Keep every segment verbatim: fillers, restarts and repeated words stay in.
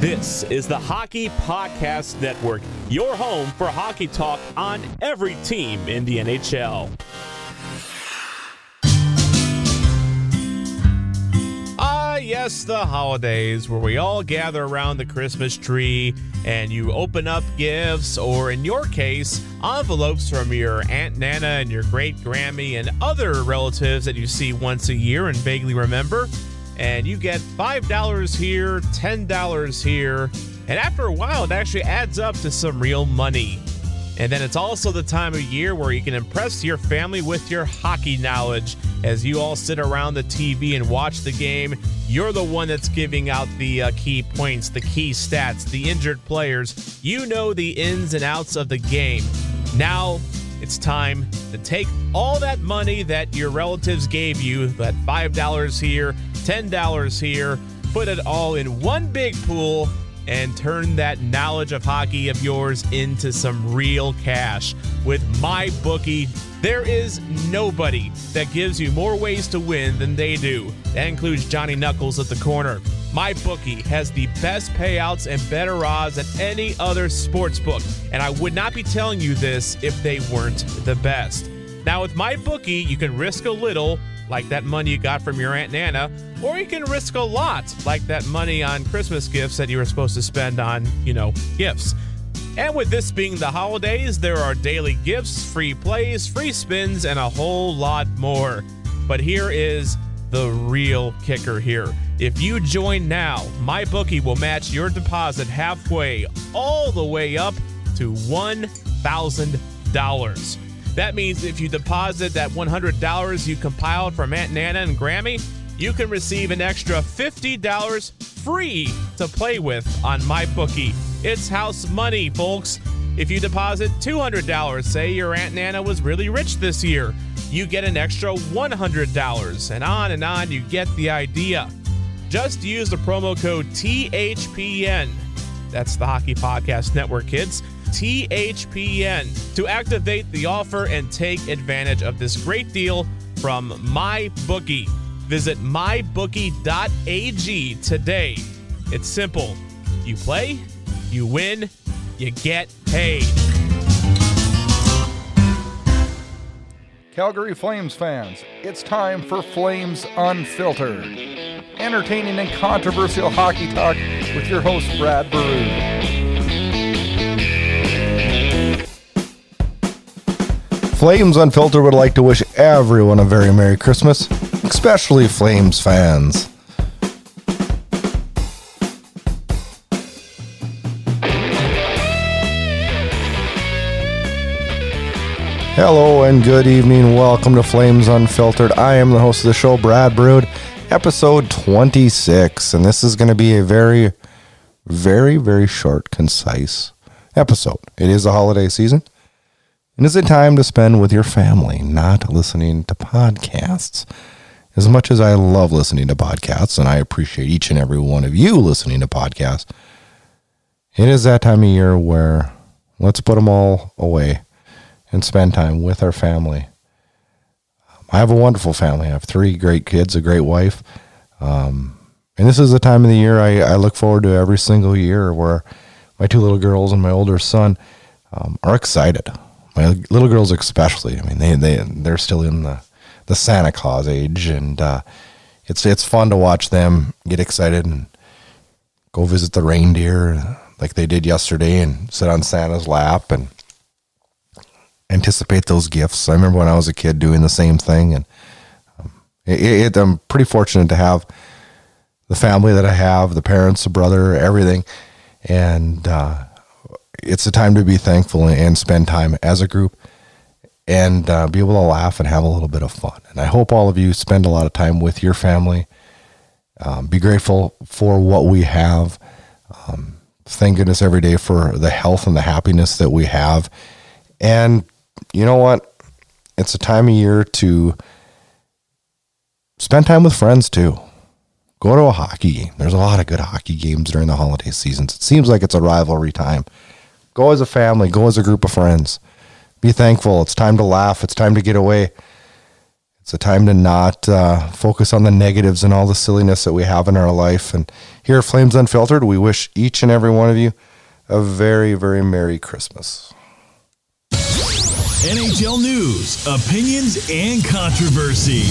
This is the Hockey Podcast Network, your home for hockey talk on every team in the N H L. Ah, yes, the holidays, where we all gather around the Christmas tree and you open up gifts, or in your case, envelopes from your Aunt Nana and your great Grammy and other relatives that you see once a year and vaguely remember. And you get five dollars here, ten dollars here, and after a while it actually adds up to some real money. And then it's also the time of year where you can impress your family with your hockey knowledge. As you all sit around the T V and watch the game, you're the one that's giving out the uh, key points, the key stats, the injured players. You know the ins and outs of the game. Now it's time to take all that money that your relatives gave you, that five dollars here, ten dollars here, put it all in one big pool and turn that knowledge of hockey of yours into some real cash. With MyBookie, there is nobody that gives you more ways to win than they do. That includes Johnny Knuckles at the corner. MyBookie has the best payouts and better odds than any other sportsbook, and I would not be telling you this if they weren't the best. Now with MyBookie, you can risk a little, like that money you got from your Aunt Nana, or you can risk a lot, like that money on Christmas gifts that you were supposed to spend on, you know, gifts. And with this being the holidays, there are daily gifts, free plays, free spins, and a whole lot more. But here is the real kicker here. If you join now, MyBookie will match your deposit halfway, all the way up to one thousand dollars. That means if you deposit that one hundred dollars you compiled from Aunt Nana and Grammy, you can receive an extra fifty dollars free to play with on MyBookie. It's house money, folks. If you deposit two hundred dollars, say your Aunt Nana was really rich this year, you get an extra one hundred dollars, and on and on, you get the idea. Just use the promo code T H P N. That's the Hockey Podcast Network, kids. T H P N to activate the offer and take advantage of this great deal from MyBookie. Visit my bookie dot a g today. It's simple. You play, you win, you get paid. Calgary Flames fans, it's time for Flames Unfiltered. Entertaining and controversial hockey talk with your host, Brad Baroud. Flames Unfiltered would like to wish everyone a very Merry Christmas, especially Flames fans. Hello and good evening. Welcome to Flames Unfiltered. I am the host of the show, Brad Baroud, episode twenty-six, and this is going to be a very, very, very short, concise episode. It is the holiday season. And is it time to spend with your family, not listening to podcasts? As much as I love listening to podcasts, and I appreciate each and every one of you listening to podcasts, it is that time of year where let's put them all away and spend time with our family. I have a wonderful family. I have three great kids, a great wife. Um, and this is the time of the year I, I look forward to every single year where my two little girls and my older son um, are excited. My little girls especially. I mean, they, they, they're still in the, the Santa Claus age, and uh, it's it's fun to watch them get excited and go visit the reindeer like they did yesterday and sit on Santa's lap and anticipate those gifts. I remember when I was a kid doing the same thing, and um, it, it, I'm pretty fortunate to have the family that I have, the parents, the brother, everything, and uh, it's a time to be thankful and spend time as a group and uh, be able to laugh and have a little bit of fun. And I hope all of you spend a lot of time with your family. Um, be grateful for what we have. Um, thank goodness every day for the health and the happiness that we have. And you know what? It's a time of year to spend time with friends too. Go to a hockey game. There's a lot of good hockey games during the holiday seasons. It seems like it's a rivalry time. Go as a family. Go as a group of friends. Be thankful. It's time to laugh. It's time to get away. It's a time to not uh, focus on the negatives and all the silliness that we have in our life. And here at Flames Unfiltered, we wish each and every one of you a very, very Merry Christmas. N H L news, opinions, and controversy.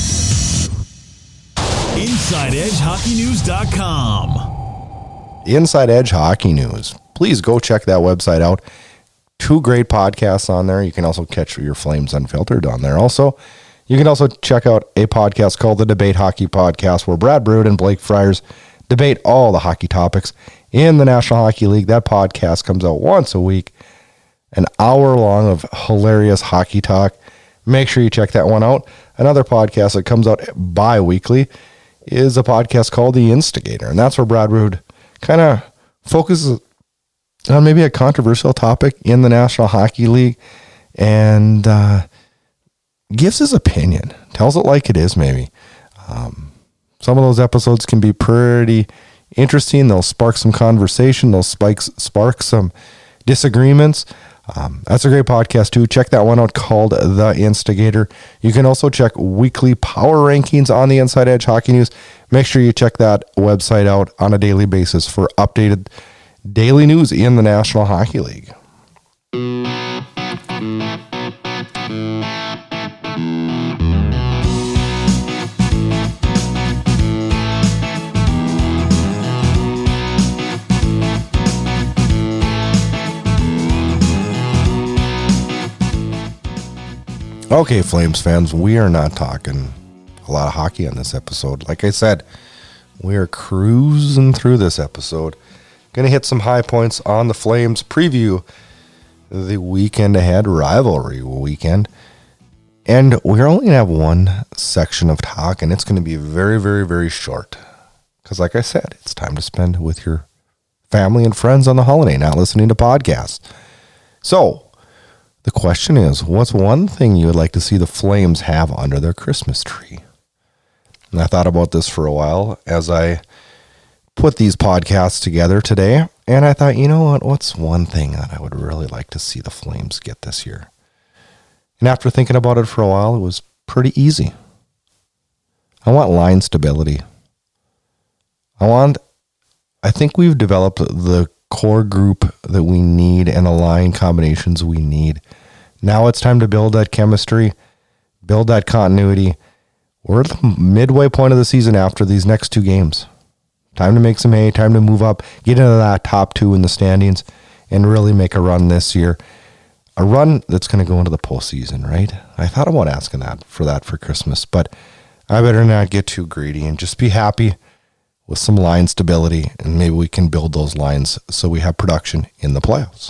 Inside Edge Hockey News dot com. Inside Edge Hockey News. Please go check that website out. Two great podcasts on there. You can also catch your Flames Unfiltered on there. Also, you can also check out a podcast called the Debate Hockey Podcast, where Brad Brood and Blake Friars debate all the hockey topics in the National Hockey League. That podcast comes out once a week, an hour long of hilarious hockey talk. Make sure you check that one out. Another podcast that comes out bi-weekly is a podcast called The Instigator, and that's where Brad Brood kind of focuses on maybe a controversial topic in the National Hockey League and uh, gives his opinion, tells it like it is maybe. Um, some of those episodes can be pretty interesting. They'll spark some conversation. They'll spike, spark some disagreements. Um, that's a great podcast too. Check that one out called The Instigator. You can also check weekly power rankings on the Inside Edge Hockey News. Make sure you check that website out on a daily basis for updated daily news in the National Hockey League. Okay, Flames fans, we are not talking a lot of hockey on this episode. Like I said, we are cruising through this episode. Going to hit some high points on the Flames, preview the weekend ahead, rivalry weekend. And we're only going to have one section of talk, and it's going to be very, very, very short. Because like I said, it's time to spend with your family and friends on the holiday, not listening to podcasts. So, the question is, what's one thing you would like to see the Flames have under their Christmas tree? And I thought about this for a while as I put these podcasts together today, and I thought, you know what, what's one thing that I would really like to see the Flames get this year? And after thinking about it for a while, it was pretty easy. I want line stability. I want, I think we've developed the core group that we need and the line combinations we need. Now it's time to build that chemistry, build that continuity. We're at the midway point of the season after these next two games. Time to make some hay, time to move up, get into that top two in the standings, and really make a run this year. A run that's going to go into the postseason, right? I thought about asking that for that for Christmas, but I better not get too greedy and just be happy with some line stability, and maybe we can build those lines so we have production in the playoffs.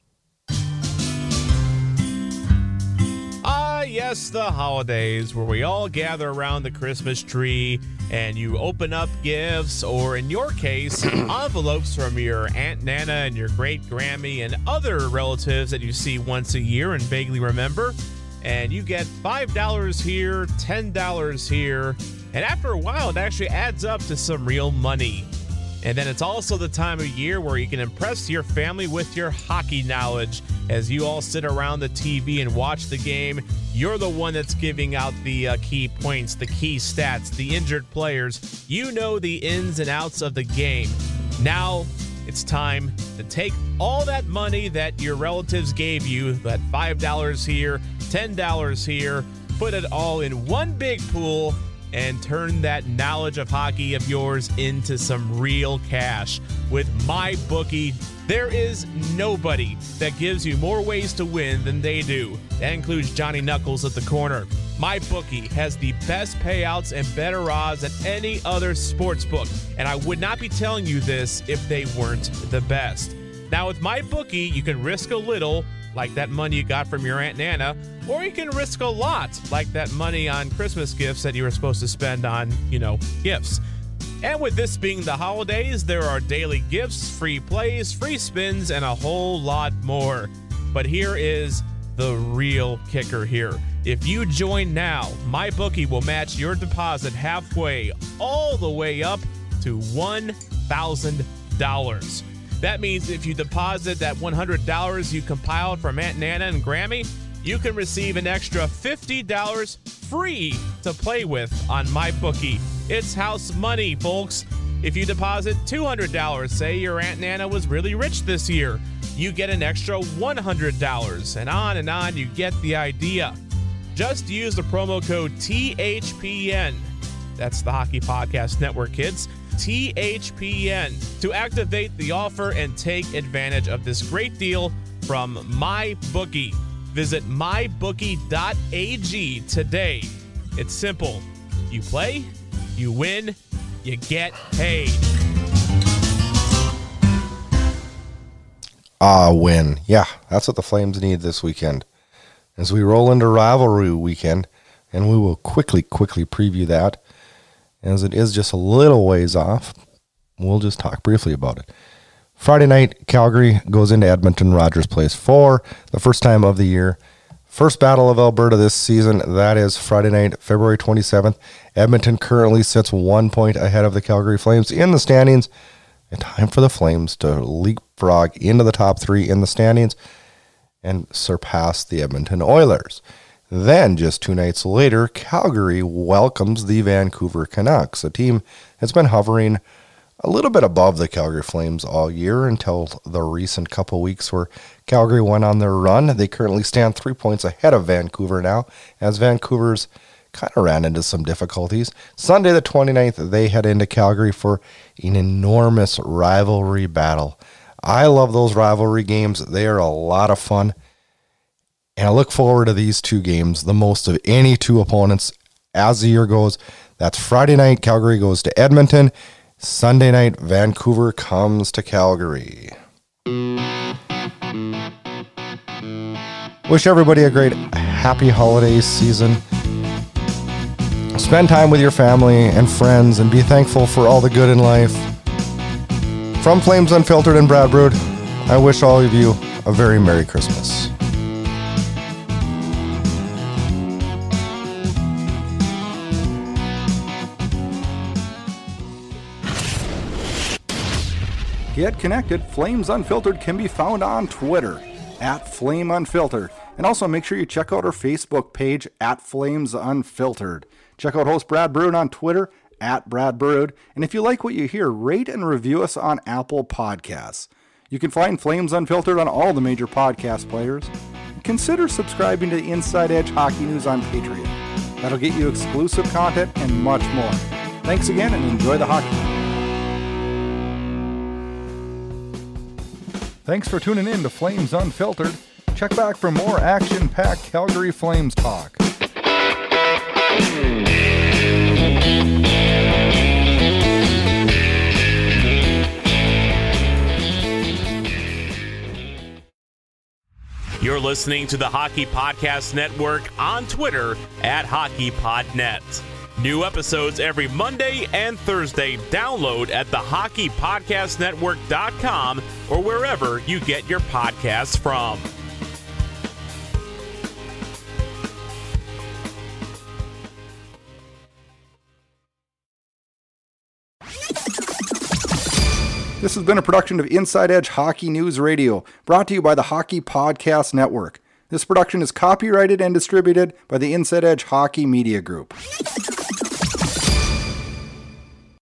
Ah, yes, the holidays where we all gather around the Christmas tree and you open up gifts, or in your case, envelopes from your Aunt Nana and your great Grammy and other relatives that you see once a year and vaguely remember. And you get five dollars here, ten dollars here, and after a while, it actually adds up to some real money. And then it's also the time of year where you can impress your family with your hockey knowledge. As you all sit around the T V and watch the game, you're the one that's giving out the uh, key points, the key stats, the injured players. You know the ins and outs of the game. Now it's time to take all that money that your relatives gave you, that five dollars here, ten dollars here, put it all in one big pool, and turn that knowledge of hockey of yours into some real cash. With MyBookie, there is nobody that gives you more ways to win than they do. That includes Johnny Knuckles at the corner. MyBookie has the best payouts and better odds than any other sports book, and I would not be telling you this if they weren't the best. Now with MyBookie, you can risk a little, like that money you got from your Aunt Nana, or you can risk a lot, like that money on Christmas gifts that you were supposed to spend on, you know, gifts. And with this being the holidays, there are daily gifts, free plays, free spins, and a whole lot more. But here is the real kicker here. If you join now, MyBookie will match your deposit halfway, all the way up to one thousand dollars. That means if you deposit that one hundred dollars you compiled from Aunt Nana and Grammy, you can receive an extra fifty dollars free to play with on MyBookie. It's house money, folks. If you deposit two hundred dollars, say your Aunt Nana was really rich this year, you get an extra one hundred dollars, and on and on, you get the idea. Just use the promo code T H P N. That's the Hockey Podcast Network, kids. T H P N to activate the offer and take advantage of this great deal from MyBookie. Visit my bookie dot a g today. It's simple. You play, you win, you get paid. Ah, win. Yeah, that's what the Flames need this weekend. As we roll into rivalry weekend, and we will quickly, quickly preview that, as it is just a little ways off. We'll just talk briefly about it. Friday night, Calgary goes into Edmonton Rogers Place for the first time of the year. First battle of Alberta this season, that is Friday night, February twenty-seventh. Edmonton currently sits one point ahead of the Calgary Flames in the standings. And time for the Flames to leapfrog into the top three in the standings and surpass the Edmonton Oilers. Then, just two nights later, Calgary welcomes the Vancouver Canucks, a team that's been hovering a little bit above the Calgary Flames all year until the recent couple weeks where Calgary went on their run. They currently stand three points ahead of Vancouver now, as Vancouver's kind of ran into some difficulties. Sunday the twenty-ninth, they head into Calgary for an enormous rivalry battle. I love those rivalry games. They are a lot of fun. And I look forward to these two games the most of any two opponents as the year goes. That's Friday night, Calgary goes to Edmonton. Sunday night, Vancouver comes to Calgary. Wish everybody a great, happy holiday season. Spend time with your family and friends and be thankful for all the good in life. From Flames Unfiltered and Brad Brood, I wish all of you a very Merry Christmas. Get connected. Flames Unfiltered can be found on Twitter at Flame Unfiltered. And also make sure you check out our Facebook page at Flames Unfiltered. Check out host Brad Brood on Twitter at Brad Brood. And if you like what you hear, rate and review us on Apple Podcasts. You can find Flames Unfiltered on all the major podcast players. Consider subscribing to the Inside Edge Hockey News on Patreon. That'll get you exclusive content and much more. Thanks again and enjoy the hockey. Thanks for tuning in to Flames Unfiltered. Check back for more action-packed Calgary Flames talk. You're listening to the Hockey Podcast Network on Twitter at HockeyPodNet. New episodes every Monday and Thursday. Download at the hockey podcast network dot com or wherever you get your podcasts from. This has been a production of Inside Edge Hockey News Radio, brought to you by the Hockey Podcast Network. This production is copyrighted and distributed by the Inside Edge Hockey Media Group.